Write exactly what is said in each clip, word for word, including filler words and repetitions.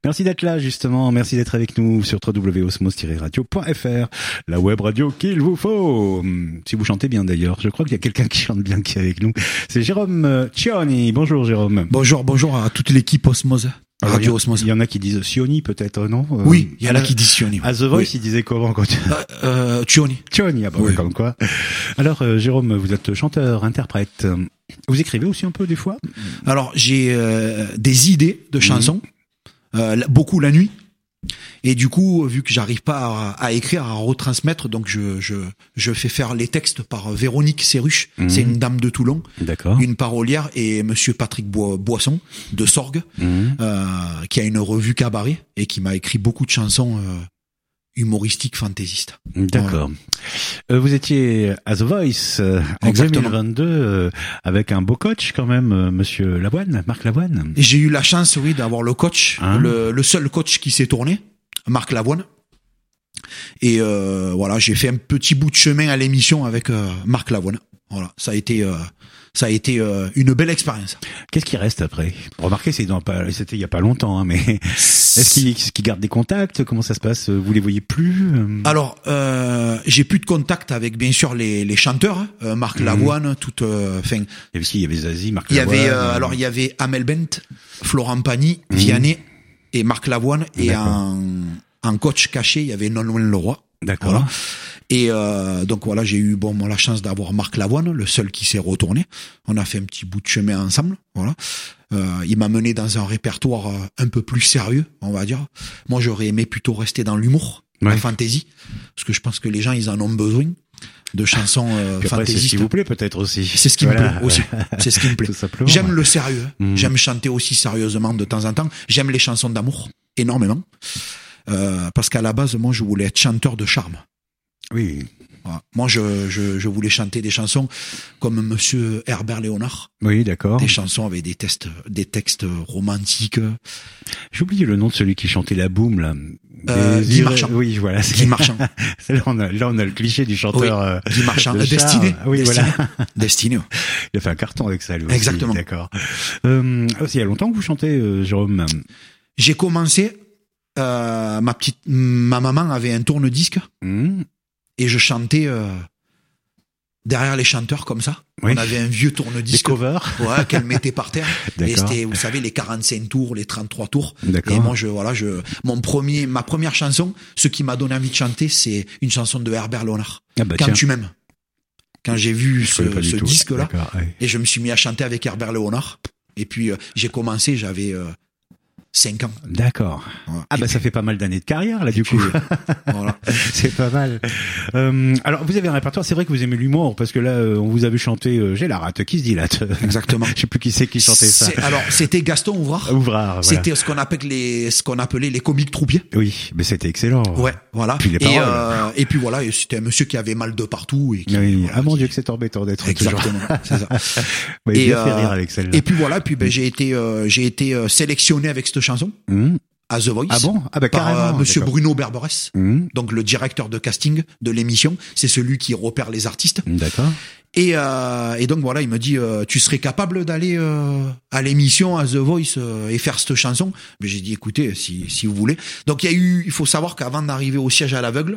Merci d'être là, justement. Merci d'être avec nous sur w w w point osmose tiret radio point f r, la web radio qu'il vous faut. Si vous chantez bien, d'ailleurs. Je crois qu'il y a quelqu'un qui chante bien qui est avec nous. C'est Jérôme Cioni. Bonjour, Jérôme. Bonjour, bonjour à toute l'équipe Osmose. Alors, Radio Osmose. Il y en a qui disent Sioni, peut-être, non? Euh, Oui, il y en a qui disent Sioni. À The Voice, oui. il disait comment quand tu... Euh, euh, Cioni. Cioni, ah bah, oui. comme quoi. Alors, euh, Jérôme, vous êtes chanteur, interprète. Vous écrivez aussi un peu, des fois? Alors, j'ai euh, des idées de chansons. Mmh. Euh, beaucoup la nuit, et du coup vu que j'arrive pas à, à écrire, à retransmettre, donc je je je fais faire les textes par Véronique Serruche, mmh. c'est une dame de Toulon, d'accord, une parolière, et monsieur Patrick Bo- Boisson de Sorgues, mmh. euh, qui a une revue cabaret et qui m'a écrit beaucoup de chansons euh, humoristiques fantaisistes. D'accord. Voilà. Euh, vous étiez à The Voice euh, en Exactement. deux mille vingt-deux euh, avec un beau coach quand même, euh, Monsieur Lavoine, Marc Lavoine. Et j'ai eu la chance, oui, d'avoir le coach, hein le, le seul coach qui s'est tourné, Marc Lavoine. Et euh, voilà, j'ai fait un petit bout de chemin à l'émission avec euh, Marc Lavoine. Voilà, ça a été, euh, ça a été euh, une belle expérience. Qu'est-ce qui reste après? Remarquez, c'est dans pas, c'était il y a pas longtemps, hein, mais est-ce qu'ils, est-ce qu'ils gardent des contacts? Comment ça se passe? Vous les voyez plus? Alors, euh, j'ai plus de contact avec bien sûr les, les chanteurs, euh, Marc mmh. Lavoine, toute, enfin. Euh, il y avait qui? Il y avait Zazie, Marc il y Lavoine. avait, euh, alors il y avait Amel Bent, Florent Pagny, mmh. Vianney et Marc Lavoine, et en, en coach caché, il y avait Nolwenn Leroy. D'accord. Voilà. Et euh, donc voilà, j'ai eu bon moi la chance d'avoir Marc Lavoine, le seul qui s'est retourné. On a fait un petit bout de chemin ensemble. Voilà. Euh, il m'a mené dans un répertoire un peu plus sérieux, on va dire. Moi, j'aurais aimé plutôt rester dans l'humour, ouais. la fantaisie, parce que je pense que les gens ils en ont besoin de chansons euh, fantaisistes. C'est ce qui vous plaît peut-être aussi. C'est ce qui voilà. me plaît aussi. C'est ce qui me plaît. J'aime ouais. le sérieux. Mmh. J'aime chanter aussi sérieusement de temps en temps. J'aime les chansons d'amour énormément. Euh, parce qu'à la base, moi, je voulais être chanteur de charme. Oui. Voilà. Moi, je, je, je voulais chanter des chansons comme Monsieur Herbert Léonard. Oui, d'accord. Des chansons avec des textes, des textes romantiques. J'ai oublié le nom de celui qui chantait la boum, là. Euh, Guy Marchand. Oui, voilà. Guy Marchand. là, on a, là, on a le cliché du chanteur. Oui, Guy Marchand. Euh, Destiné. Oui, Destiné. voilà. Destiné. Il a fait un carton avec ça, lui aussi. Exactement. D'accord. Euh, aussi, il y a longtemps que vous chantez, euh, Jérôme? J'ai commencé, euh, ma petite, ma maman avait un tourne-disque. Mmh. Et je chantais euh, derrière les chanteurs comme ça. Oui. On avait un vieux tourne-disque. Des covers. Ouais, qu'elle mettait par terre. D'accord. Et c'était, vous savez, les quarante-cinq tours, les trente-trois tours. D'accord. Et moi, je, voilà, je, mon premier, ma première chanson, ce qui m'a donné envie de chanter, c'est une chanson de Herbert Léonard. Ah bah Quand tiens. tu m'aimes. Quand j'ai vu je ce, ce disque-là. Ouais. Et je me suis mis à chanter avec Herbert Léonard. Et puis, euh, j'ai commencé, j'avais, euh, cinq ans. D'accord. Voilà. Ah bah puis, ça fait pas mal d'années de carrière là du puis, coup. Voilà. C'est pas mal. Euh, alors vous avez un répertoire, c'est vrai que vous aimez l'humour parce que là euh, on vous a vu chanter euh, j'ai la rate qui se dit là. Exactement. Je sais plus qui c'est qui chantait ça. C'est, alors c'était Gaston Ouvrard. Ouvrard. Voilà. C'était ce qu'on appelle les ce qu'on appelait les comiques troupiers. Oui, mais c'était excellent. Ouais, voilà. Puis les et, paroles. euh, et puis voilà, et c'était un monsieur qui avait mal de partout et qui, oui. voilà, ah mon qui... Dieu que c'est embêtant d'être exactement. C'est ça. Ouais, et bien euh, fait rire avec celle-là. Et puis voilà, puis ben j'ai été euh, j'ai été euh, sélectionné avec cette chanson. Mmh. À The Voice. Ah bon? Ah bah par carrément. euh, Monsieur d'accord. Bruno Berberès, mmh. donc le directeur de casting de l'émission, c'est celui qui repère les artistes. D'accord. Et, euh, et donc voilà, il me dit, euh, tu serais capable d'aller euh, à l'émission à The Voice euh, et faire cette chanson? Mais j'ai dit, écoutez, si si vous voulez. Donc il y a eu, il faut savoir qu'avant d'arriver au siège à l'aveugle,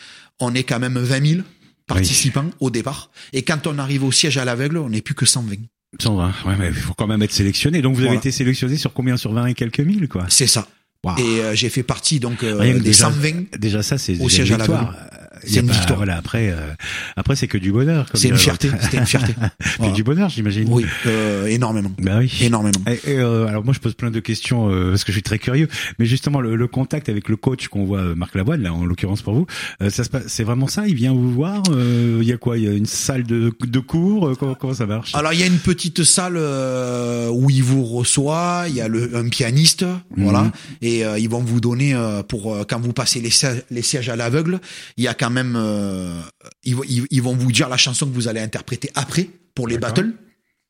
on est quand même vingt mille participants oui. au départ. Et quand on arrive au siège à l'aveugle, on n'est plus que cent vingt. cent vingt. Ouais, mais il faut quand même être sélectionné. Donc vous avez voilà. été sélectionné sur combien? Sur vingt et quelques mille, quoi. C'est ça. Wow. Et euh, j'ai fait partie donc euh, des déjà, cent vingt. Déjà ça, c'est au siège à l'aveugle. C'est une pas, victoire. Voilà, après, euh, après c'est que du bonheur. C'est une fierté. C'était une fierté. Voilà. Du bonheur, j'imagine. Oui, euh, énormément. Bah oui. Énormément. Et, et, euh, alors moi, je pose plein de questions euh, parce que je suis très curieux. Mais justement, le, le contact avec le coach qu'on voit, euh, Marc Lavoine, là, en l'occurrence pour vous, euh, ça se passe. C'est vraiment ça. Il vient vous voir. Il euh, y a quoi? Il y a une salle de, de cours. Euh, comment, comment ça marche? Alors il y a une petite salle euh, où il vous reçoit. Il y a le, un pianiste, mmh. voilà, et euh, ils vont vous donner euh, pour euh, quand vous passez les sièges, les sièges à l'aveugle. Il y a quand même euh, Ils, ils, ils vont vous dire la chanson que vous allez interpréter après pour les D'accord. battles.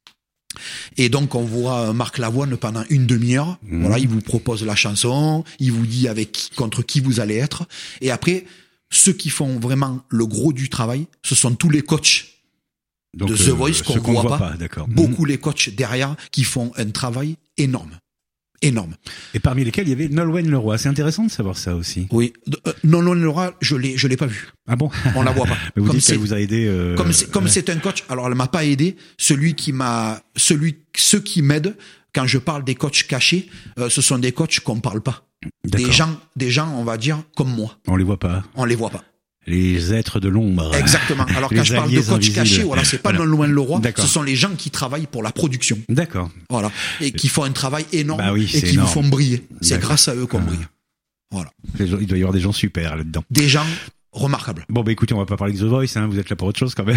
Et donc on voit Marc Lavoine pendant une demi-heure. Mmh. Voilà, il vous propose la chanson, il vous dit avec qui, contre qui vous allez être. Et après, ceux qui font vraiment le gros du travail, ce sont tous les coachs donc, de The Voice euh, qu'on, qu'on voit, voit pas. pas d'accord. Beaucoup mmh. les coachs derrière qui font un travail énorme. énormes. Et parmi lesquels il y avait Nolwenn Leroy. C'est intéressant de savoir ça aussi. Oui, euh, Nolwenn Leroy, je l'ai, je l'ai pas vu. Ah bon? On la voit pas. Mais vous Comme dites c'est, qu'elle vous a aidé. Euh... Comme c'est, comme ouais. c'est un coach. Alors elle m'a pas aidé. Celui qui m'a, celui, ceux qui m'aident quand je parle des coachs cachés, euh, ce sont des coachs qu'on parle pas. D'accord. Des gens, des gens, on va dire comme moi. On les voit pas. On les voit pas. Les êtres de l'ombre. Exactement. Alors Les quand je parle de alliés coach invisibles. caché, voilà, c'est pas Voilà. Nolwenn Leroy. D'accord. Ce sont les gens qui travaillent pour la production. D'accord. Voilà. Et qui font un travail énorme. Bah oui, et c'est qui énorme. vous font briller. C'est D'accord. grâce à eux qu'on Ah. brille. Voilà. Les gens- Il doit y avoir des gens super là-dedans. Des gens remarquables. Bon, bah écoutez, on va pas parler de The Voice, hein, vous êtes là pour autre chose quand même.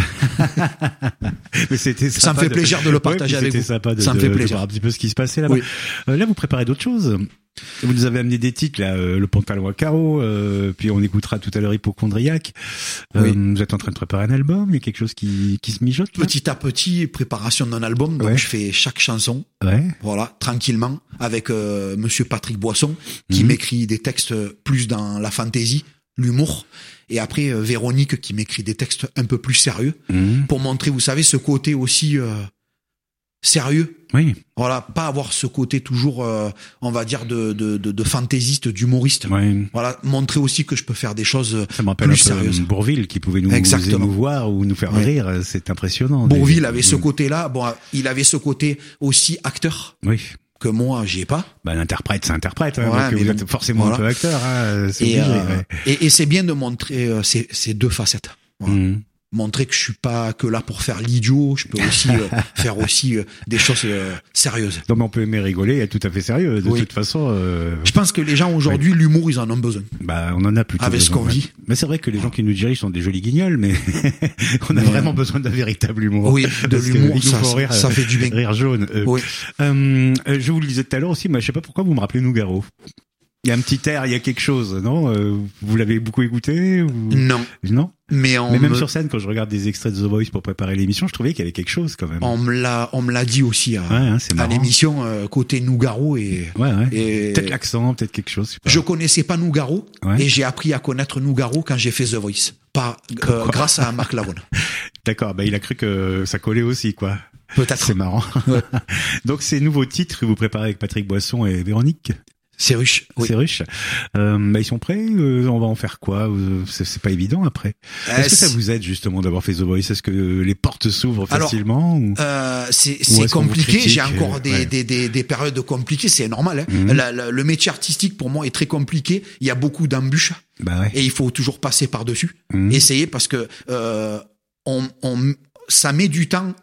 Mais c'était sympa. Ça me fait de- plaisir de le partager Ouais, avec c'était vous. sympa de, Ça me de- fait de plaisir. voir un petit peu ce qui se passait là-bas. Oui. Euh, là, vous préparez d'autres choses. Vous nous avez amené des titres, là, euh, le pantalon à carreaux, euh, puis on écoutera tout à l'heure Hypochondriaque. Euh, Oui. Vous êtes en train de préparer un album, il y a quelque chose qui, qui se mijote là Petit à petit, préparation d'un album. Donc Ouais. je fais chaque chanson. Ouais. Voilà, tranquillement, avec euh, Monsieur Patrick Boisson, qui Mhm. m'écrit des textes plus dans la fantaisie, l'humour. Et après, euh, Véronique, qui m'écrit des textes un peu plus sérieux, Mhm. pour montrer, vous savez, ce côté aussi euh, sérieux. Oui. Voilà, pas avoir ce côté toujours, euh, on va dire, de, de, de, de fantaisiste, d'humoriste. Ouais. Voilà, montrer aussi que je peux faire des choses Ça me rappelle plus un peu sérieuses. Bourvil qui pouvait nous Exactement. émouvoir ou nous faire Ouais. rire. C'est impressionnant. Bourvil Des- avait ce Mhm. côté-là. Bon, il avait ce côté aussi acteur Oui. que moi, j'ai pas. Bah, l'interprète, c'est interprète. Hein, Ouais, donc vous mais êtes bon, forcément voilà. un peu acteur. Hein, c'est Et, obligé. euh, ouais. et, et c'est bien de montrer euh, ces, ces deux facettes. Voilà. Mhm. Montrer que je suis pas que là pour faire l'idiot, je peux aussi euh, faire aussi euh, des choses euh, sérieuses. Non, mais on peut aimer rigoler et être tout à fait sérieux. De Oui. toute façon, euh, Je pense que les gens aujourd'hui, l'humour, ils en ont besoin. bah, on en a plutôt Avec ce besoin, qu'on ouais. vit. Mais c'est vrai que les gens qui nous dirigent sont des jolis guignols, mais on a Mais, vraiment besoin d'un véritable humour. Oui, de Parce que l'humour, ils nous ça, font ça, rire, ça euh, fait du bien. Rire jaune. eux. Oui. Euh, euh, je vous le disais tout à l'heure aussi, moi, je sais pas pourquoi vous me rappelez Nougaro. Il y a un petit air, il y a quelque chose, non? Euh, vous l'avez beaucoup écouté ou... Non, Non? mais on Mais même me, sur scène, quand je regarde des extraits de The Voice pour préparer l'émission, je trouvais qu'il y avait quelque chose quand même. on me l'a, on me l'a dit aussi à, Ouais, hein, c'est à marrant. l'émission euh, côté Nougaro et, Ouais, ouais. et Peut-être l'accent, peut-être quelque chose. je sais pas. je connaissais pas Nougaro Ouais. et j'ai appris à connaître Nougaro quand j'ai fait The Voice, pas euh, grâce à Marc Lavoine. D'accord, bah il a cru que ça collait aussi, quoi. Peut-être. C'est marrant. Ouais. Donc ces nouveaux titres que vous préparez avec Patrick Boisson et Véronique, C'est ruche. Oui. c'est riche. Euh, bah ils sont prêts. euh, on va en faire quoi? Euh, C'est, c'est pas évident après. Est-ce que ça vous aide justement d'avoir fait The Voice? Est-ce que les portes s'ouvrent Alors, facilement ou... Euh, c'est Ou c'est est-ce qu'on vous compliqué. critique, J'ai encore euh, des, ouais. des, des, des périodes compliquées. C'est normal. Hein. Mhm. La- la- le métier artistique pour moi est très compliqué. Il y a beaucoup d'embûches Bah ouais. et il faut toujours passer par dessus. Mhm. Essayer parce que euh, on, on, ça met du temps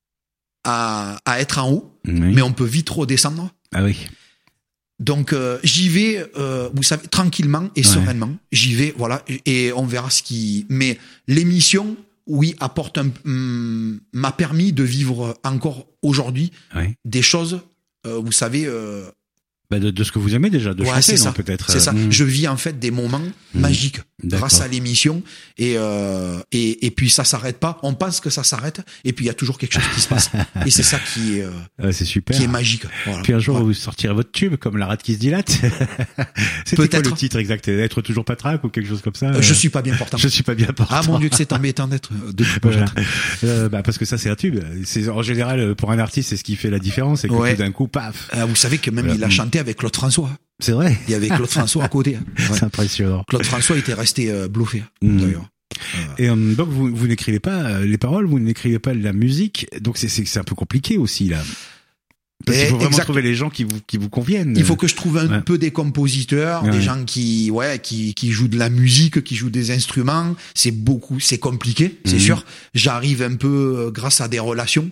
à, à être en haut, Oui. mais on peut vite redescendre. Ah oui. Donc euh, j'y vais, euh, vous savez, tranquillement et Ouais. sereinement. J'y vais, voilà, et on verra ce qui. Mais l'émission, oui, apporte un, hum, m'a permis de vivre encore aujourd'hui Ouais. des choses. euh, vous savez, euh, Bah de, de ce que vous aimez déjà, de ouais, chanter, c'est non, ça, peut-être. c'est ça. Mhm. Je vis en fait des moments magiques D'accord. grâce à l'émission, et, euh, et et puis ça s'arrête pas. On pense que ça s'arrête, et puis il y a toujours quelque chose qui se passe, et c'est ça qui est euh, Ah, c'est super. qui est magique. Voilà. Puis un jour, Ouais. vous sortirez votre tube, comme la rate qui se dilate. C'était quoi Peut-être. le titre exact? Être toujours patraque ou quelque chose comme ça? Euh, je suis pas bien portant. Je suis pas bien portant. Ah mon Dieu, que c'est embêtant d'être euh, de Voilà. Euh, bah parce que ça c'est un tube. C'est en général pour un artiste c'est ce qui fait la différence, et que Ouais. tout d'un coup paf. Ah, vous savez que même Voilà. il a chanté avec Claude François. C'est vrai. Il y avait Claude François à côté. hein. Ouais. C'est impressionnant. Claude François était resté euh, bluffé, Mhm. d'ailleurs. Et euh, donc vous, vous n'écrivez pas euh, les paroles, vous n'écrivez pas la musique, donc c'est c'est c'est un peu compliqué aussi là. Parce qu'il Et faut vraiment exact. trouver les gens qui vous qui vous conviennent. Il faut que je trouve un Ouais. peu des compositeurs, Ouais. des gens qui, ouais, qui, qui jouent de la musique, qui jouent des instruments. C'est beaucoup, c'est compliqué, c'est Mhm. sûr. J'arrive un peu euh, grâce à des relations.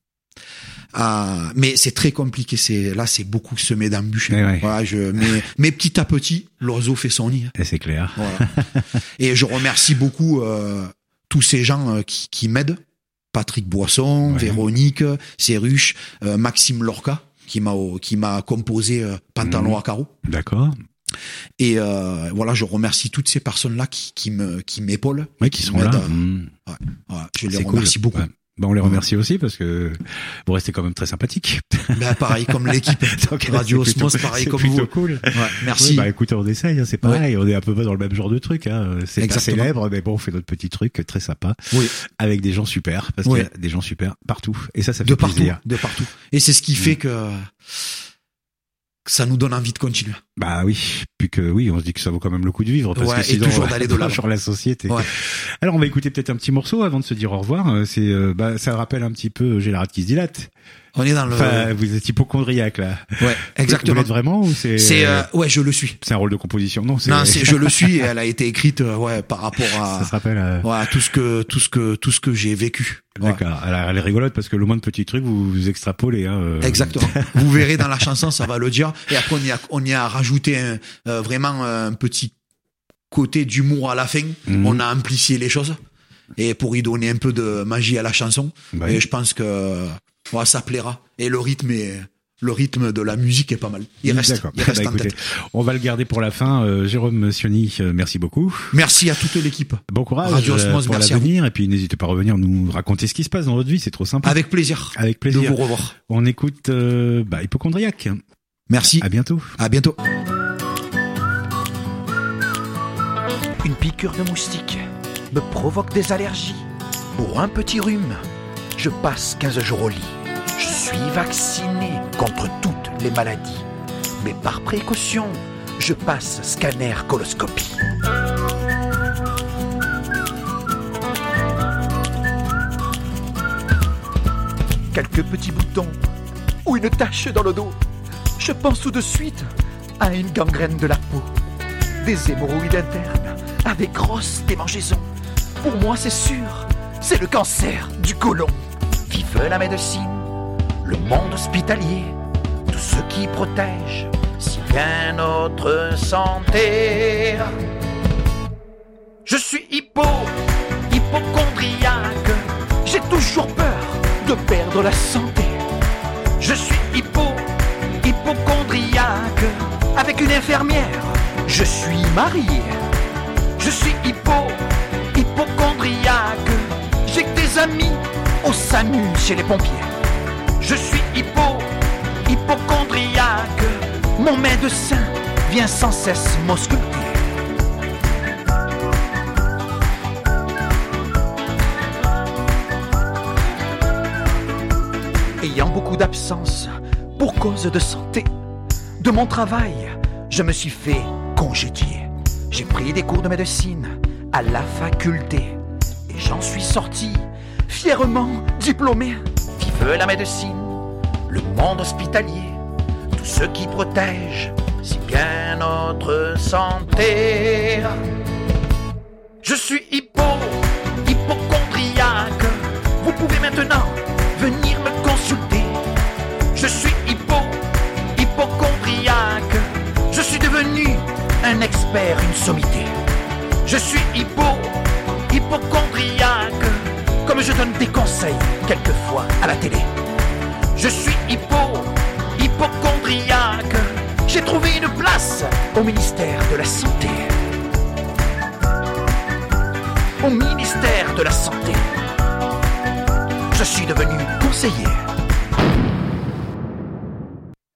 Ah, mais c'est très compliqué. C'est là, c'est beaucoup semé d'embûches. Ouais, ouais. Voilà, je, mais, mais petit à petit, l'oiseau fait son nid. Et c'est clair. Voilà. Et je remercie beaucoup euh, tous ces gens euh, qui, qui m'aident. Patrick Boisson, Ouais. Véronique, Serruche, euh, Maxime Lorca, qui m'a qui m'a composé euh, Pantalon Mhm. à carreaux. D'accord. Et euh, voilà, je remercie toutes ces personnes-là qui, qui me qui m'épaulent. Ouais, qui sont m'aident. là. Mmh. Voilà, je les C'est remercie cool. beaucoup. Ouais. Bah, on les remercie aussi parce que vous restez quand même très sympathique. Ben, pareil comme l'équipe Donc, Radio c'est plutôt- Osmos, pareil c'est comme plutôt vous. cool. Ouais, merci. Oui, bah écoutez, on essaye, hein, c'est pareil, on est un peu pas dans le même genre de truc. Hein. C'est pas Exactement. célèbre, mais bon, on fait notre petit truc très sympa Oui. avec des gens super, parce Oui. qu'il y a des gens super partout. Et ça, ça fait De partout, plaisir. de partout. Et c'est ce qui fait que ça nous donne envie de continuer. Bah oui, puis que oui, on se dit que ça vaut quand même le coup de vivre parce ouais, que sinon, et toujours d'aller de l'avant sur la société. Ouais. Alors on va écouter peut-être un petit morceau avant de se dire au revoir. C'est euh, bah ça rappelle un petit peu Gérard qui se dilate. On est dans le. Enfin, vous êtes hypochondriaque là. Ouais, exactement. Vous l'êtes vraiment ou c'est C'est euh, ouais, je le suis. C'est un rôle de composition, non c'est... Non, c'est je le suis. Et elle a été écrite euh, ouais par rapport à. Ça se rappelle. À... Ouais, tout ce que tout ce que tout ce que j'ai vécu. D'accord. Ouais. Alors elle est rigolote parce que le moins de petits trucs vous, vous extrapolez. Hein, euh... Exactement. Vous verrez dans la chanson, ça va le dire. Et après on y a on y a rajouté un, euh, vraiment un petit côté d'humour à la fin. Mmh. On a amplifié les choses et pour y donner un peu de magie à la chanson. Ouais. Et je pense que ouais, ça plaira. Et le rythme est, le rythme de la musique est pas mal. Il reste, D'accord. il reste bah, en écoutez, tête. On va le garder pour la fin. Euh, Jérôme Sioni, euh, merci beaucoup. Merci à toute l'équipe. Bon courage Radio Osmose, pour merci l'avenir. Et puis n'hésitez pas à revenir nous raconter ce qui se passe dans votre vie. C'est trop sympa. Avec plaisir. Avec plaisir. De vous revoir. On écoute euh, bah, Hypochondriaque. Merci. À bientôt. À bientôt. Une piqûre de moustique me provoque des allergies. Pour un petit rhume, je passe quinze jours au lit. Je suis vacciné contre toutes les maladies. Mais par précaution, je passe scanner coloscopie. Quelques petits boutons ou une tache dans le dos. Je pense tout de suite à une gangrène de la peau. Des hémorroïdes internes avec grosses démangeaisons. Pour moi, c'est sûr, c'est le cancer du côlon. Vive la médecine, le monde hospitalier, tout ce qui protège si bien notre santé. Je suis hypo, hypochondriaque, j'ai toujours peur de perdre la santé. Je suis hypo, hypochondriaque, avec une infirmière, je suis marié. Je suis hypo, hypochondriaque, j'ai que des amis au SAMU chez les pompiers. Je suis hypo, hypochondriaque, mon médecin vient sans cesse m'ausculter. Ayant beaucoup d'absence pour cause de santé, de mon travail, je me suis fait congédier. J'ai pris des cours de médecine à la faculté et j'en suis sorti fièrement diplômé. Vive la médecine, le monde hospitalier, tout ce qui protège si bien notre santé. Je suis hypo, hypochondriaque, vous pouvez maintenant venir me consulter. Je suis hypo, hypochondriaque, je suis devenu un expert, une sommité. Je suis hypo, hypochondriaque, comme je donne des conseils quelquefois à la télé. Je suis hypo, hypochondriaque, j'ai trouvé une place au ministère de la Santé. Au ministère de la Santé, je suis devenu conseiller.